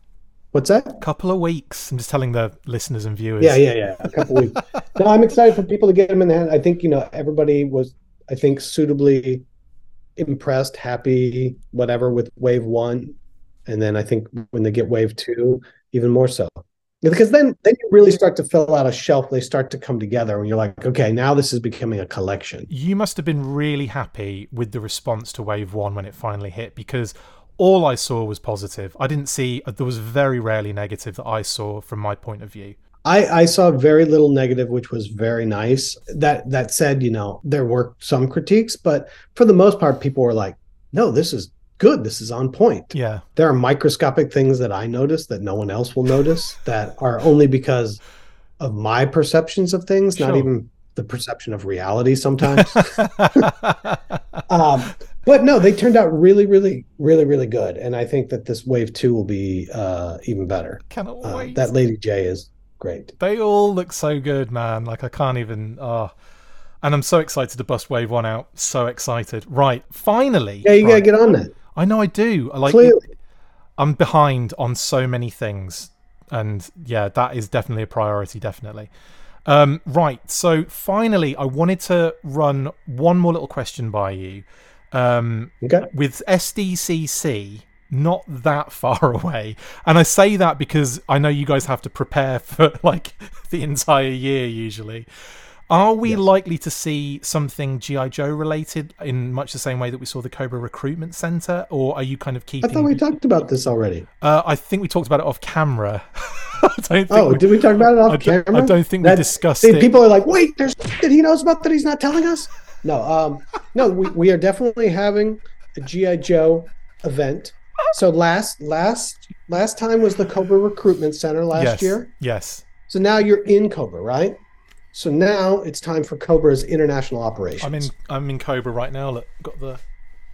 What's that? Couple of weeks. I'm just telling the listeners and viewers. Yeah, yeah, yeah. A couple weeks. No, I'm excited for people to get them in the hand. I think, you know, everybody was, I think, suitably impressed, happy, whatever, with wave one. And then I think when they get wave two, even more so. Because then, then you really start to fill out a shelf. They start to come together and you're like, okay, now this is becoming a collection. You must have been really happy with the response to wave one when it finally hit, because all I saw was positive. I didn't see, there was very rarely negative that I saw from my point of view. I, I saw very little negative, which was very nice. That that said, you know, there were some critiques, but for the most part, people were like, no, this is good. This is on point. Yeah. There are microscopic things that I noticed that no one else will notice that are only because of my perceptions of things, Sure. not even the perception of reality sometimes. um, but no, they turned out really, really, really, really good. And I think that this wave two will be uh, even better. Cannot Uh, wait. that Lady J is great. They all look so good, man. Like, I can't even... Oh. And I'm so excited to bust wave one out. So excited. Right. Finally. Yeah, you right. got to get on that. I know I do. I like. Clearly. I'm behind on so many things, and yeah, that is definitely a priority. Definitely. Um, right. So finally, I wanted to run one more little question by you. Um, Okay. With S D C C not that far away, and I say that because I know you guys have to prepare for like the entire year usually. Are we Yes. likely to see something G I. Joe related in much the same way that we saw the Cobra Recruitment Center, or are you kind of I keeping... thought we talked about this already. Uh, I think we talked about it off camera. I don't think Oh, we, did we talk about it off I don't, camera? I don't think we That- discussed see, it. people are like, wait, there's that he knows about that he's not telling us? No, um, no, we, we are definitely having a G I. Joe event. So last last last time was the Cobra Recruitment Center last yes, year. Yes. So now you're in Cobra, right? So now it's time for Cobra's international operations. I'm in I'm in Cobra right now. Look, got the...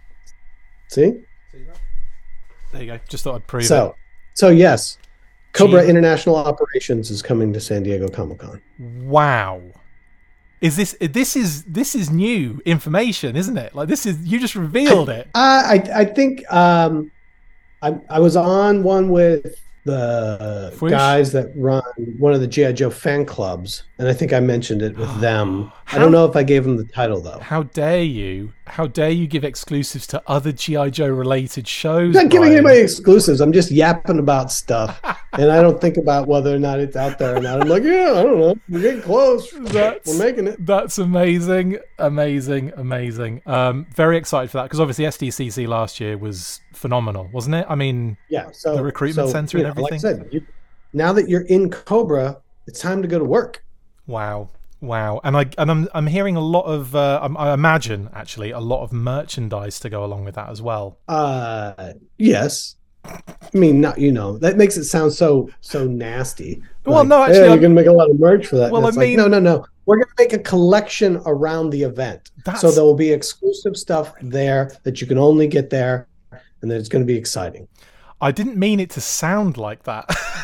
See? There you go. Just thought I'd prove So, so yes, Cobra Gee. International Operations is coming to San Diego Comic-Con. it. Wow. Is this this is this is new information, isn't it? Like, this is, you just revealed it. I I, I think um, I I was on one with the Fwish? guys that run one of the G I. Joe fan clubs, and I think I mentioned it with them. I How- don't know if I gave them the title though. How dare you? How dare you give exclusives to other G I. Joe related shows? I'm not giving Brian? anybody exclusives. I'm just yapping about stuff, and I don't think about whether or not it's out there or not. I'm like, yeah, I don't know. We're getting close. That's, We're making it. That's amazing, amazing, amazing. Um, very excited for that, because obviously S D C C last year was phenomenal, wasn't it? I mean, Yeah. So The recruitment so, center you and know, Like I everything. said, you, now that you're in Cobra, it's time to go to work. wow, wow. And I and I'm I'm hearing a lot of uh, I'm- I imagine actually a lot of merchandise to go along with that as well. Uh, yes. I mean, not you know that makes it sound so so nasty. Well, Like, no, actually, yeah, you're I'm- gonna make a lot of merch for that. Well, And it's I like, mean- no, no, no. We're gonna make a collection around the event, That's- so there will be exclusive stuff there that you can only get there, and then it's going to be exciting. I didn't mean it to sound like that.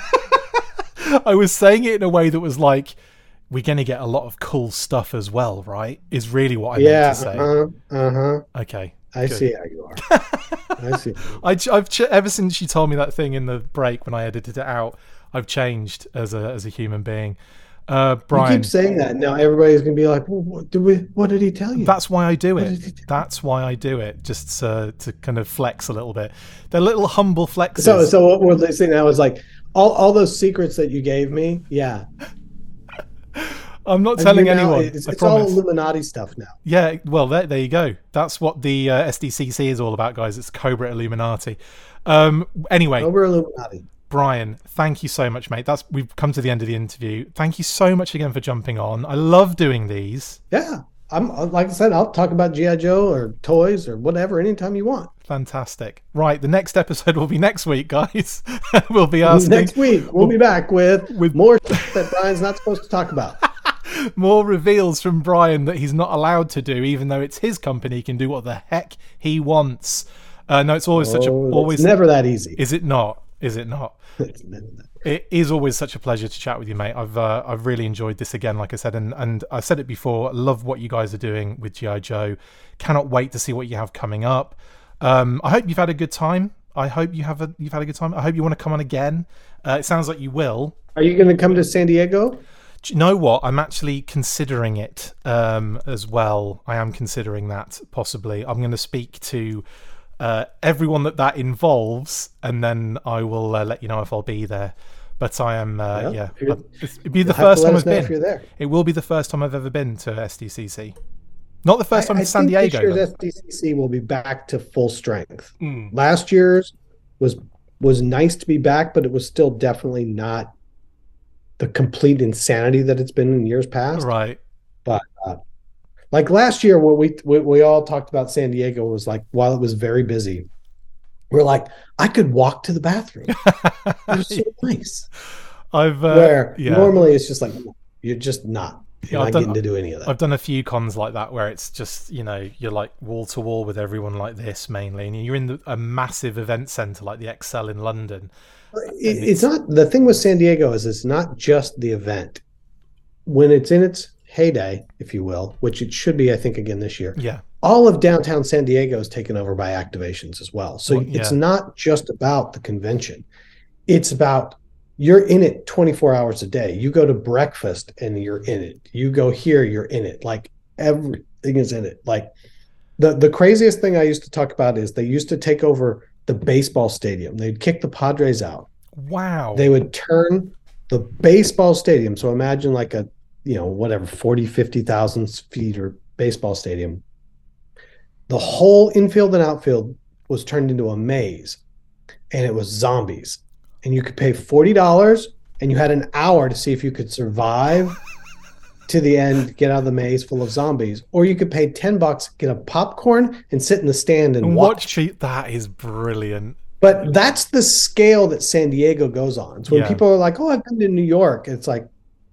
I was saying it in a way that was like, we're going to get a lot of cool stuff as well, right? Is really what I yeah. meant to say. Uh huh. Uh huh. Okay. I good. see how you are. I see. I, I've ch- ever since you told me that thing in the break when I edited it out, I've changed as a as a human being. Uh, You Brian, keep saying that. Now everybody's gonna be like, well, what did we? What did he tell you? that's why I do What it. did he tell That's why I do it, just uh, to kind of flex a little bit. They're little humble flexes. So, so what we're saying now is like all, all those secrets that you gave me. Yeah, I'm not And telling you're now- anyone. It's, I it's all promise. Illuminati stuff now. Yeah, well, there, there you go. That's what the uh, S D C C is all about, guys. It's Cobra Illuminati. Um, anyway, Over Illuminati. Brian, thank you so much, mate. That's we've come to the end of the interview. Thank you so much again for jumping on. I love doing these. Yeah, I'm like I said. I'll talk about G I. Joe or toys or whatever anytime you want. Fantastic. Right, the next episode will be next week, guys. We'll be asking Next week we'll be back with with- more that Brian's not supposed to talk about. more reveals from Brian that he's not allowed to do, even though it's his company. He can do what the heck he wants. Uh, no, it's always such a Oh, it's always. never that easy. Is it not? Is it not? It's never that- It is always such a pleasure to chat with you, mate. I've uh, I've really enjoyed this again, like I said, and and I said it before. Love what you guys are doing with G I. Joe. Cannot wait to see what you have coming up. Um, I hope you've had a good time. I hope you have a you've had a good time. I hope you want to come on again. Uh, it sounds like you will. Are you going to come to San Diego? Do you know what? I'm actually considering it um, as well. I am considering that possibly. I'm going to speak to uh, everyone that that involves, and then I will uh, let you know if I'll be there. But I am, uh, yeah. yeah. It'd be the first time I've been. You're there. It will be the first time I've ever been to S D C C. Not the first time in San Diego. This year's S D C C will be back to full strength. Mm. Last year's was was nice to be back, but it was still definitely not the complete insanity that it's been in years past. Right. But uh, like last year, what we, we we all talked about San Diego was like, while it was very busy, we're like, I could walk to the bathroom. It was so nice. I've uh, Where yeah. normally it's just like, you're just not. You're yeah, not done, getting to do any of that. I've done a few cons like that where it's just, you know, you're like wall to wall with everyone like this mainly, and you're in the, a massive event center like the Excel in London. It, it's, it's not the thing with San Diego is it's not just the event. When it's in its heyday, if you will, which it should be, I think, again this year. Yeah. All of downtown San Diego is taken over by activations as well. So well, yeah. it's not just about the convention. It's about you're in it twenty-four hours a day. You go to breakfast and you're in it. You go here, you're in it. Like everything is in it. Like the, the craziest thing I used to talk about is they used to take over the baseball stadium. They'd kick the Padres out. Wow. They would turn the baseball stadium. So imagine like a, you know, whatever, forty, fifty thousand feet or baseball stadium. The whole infield and outfield was turned into a maze, and it was zombies. And you could pay forty dollars and you had an hour to see if you could survive to the end, get out of the maze full of zombies. Or you could pay ten bucks, get a popcorn, and sit in the stand and, and watch. watch. That is brilliant. But that's the scale that San Diego goes on. So when yeah. people are like, oh, I've been to New York, it's like,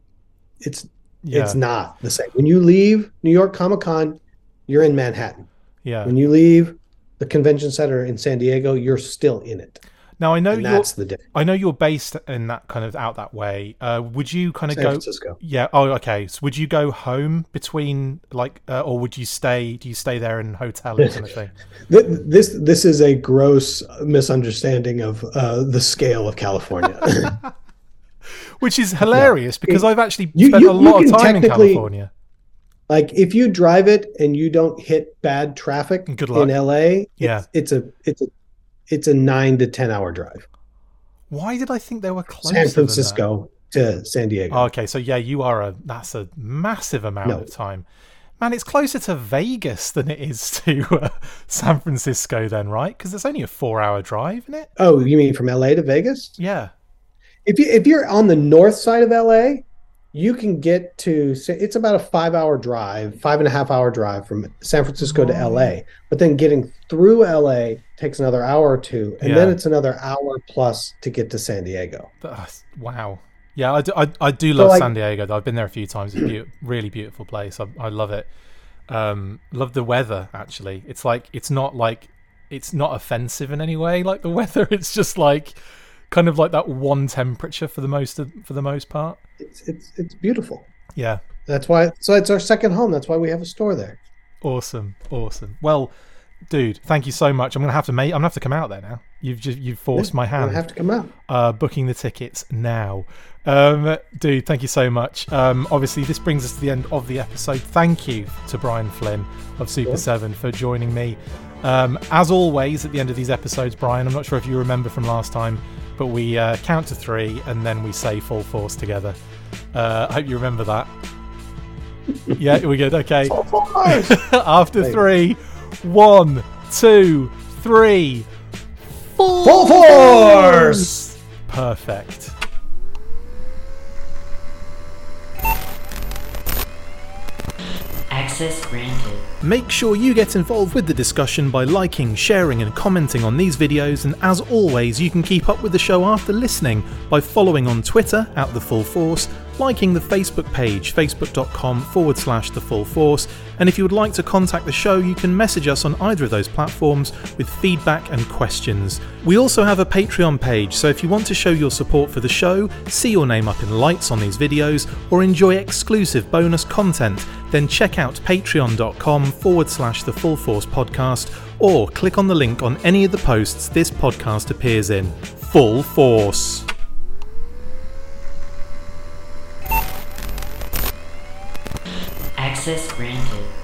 it's yeah. it's not the same. When you leave New York Comic Con, you're in Manhattan. Yeah. When you leave the convention center in San Diego, you're still in it. Now I know and you're. That's the difference. I know you're based in that kind of out that way. Uh, would you kind of San go? Francisco. Yeah. Oh, okay. So would you go home between like, uh, or would you stay? Do you stay there in a hotel or something? This this is a gross misunderstanding of uh, the scale of California. Which is hilarious no. because I've actually you, spent you, a lot of time in technically, California. Like if you drive it and you don't hit bad traffic Good luck. in L A, it's, yeah. it's a it's a it's a nine to ten hour drive. Why did I think they were closer? San Francisco to San Diego. Oh, okay, so yeah, you are a that's a massive amount no. of time. Man, it's closer to Vegas than it is to uh, San Francisco then, right? Because it's only a four hour drive, isn't it? Oh, you mean from L A to Vegas? Yeah. If you if you're on the north side of L A, you can get to, it's about a five hour drive, five and a half hour drive from San Francisco oh. to L A. But then getting through L A takes another hour or two. And yeah. then it's another hour plus to get to San Diego. Uh, wow. Yeah, I do, I, I do love so like, like, San Diego, though. I've been there a few times. It's a be- really beautiful place. I, I love it. Um, love the weather, actually. It's like, it's not like, it's not offensive in any way, like the weather. It's just like, kind of like that one temperature for the most of, for the most part. It's it's it's beautiful. Yeah. That's why so it's our second home. That's why we have a store there. Awesome. Awesome. Well, dude, thank you so much. I'm gonna have to make I'm gonna have to come out there now. You've just you've forced yeah, my hand. I have to come out. Uh booking the tickets now. Um dude, thank you so much. Um obviously this brings us to the end of the episode. Thank you to Brian Flynn of Super seven for joining me. Um as always at the end of these episodes, Brian, I'm not sure if you remember from last time, but we uh, count to three and then we say full force together. Uh, I hope you remember that. Yeah, we're good. Okay. After Maybe. three, one, two, three, full, full force. Perfect. Access granted. Make sure you get involved with the discussion by liking, sharing and commenting on these videos, and as always you can keep up with the show after listening by following on Twitter at The Full Force liking the Facebook page, facebook.com forward slash the full force. And if you would like to contact the show, you can message us on either of those platforms with feedback and questions. We also have a Patreon page, so if you want to show your support for the show, see your name up in lights on these videos, or enjoy exclusive bonus content, then check out patreon.com forward slash the full force podcast, or click on the link on any of the posts this podcast appears in. Full Force. Access granted.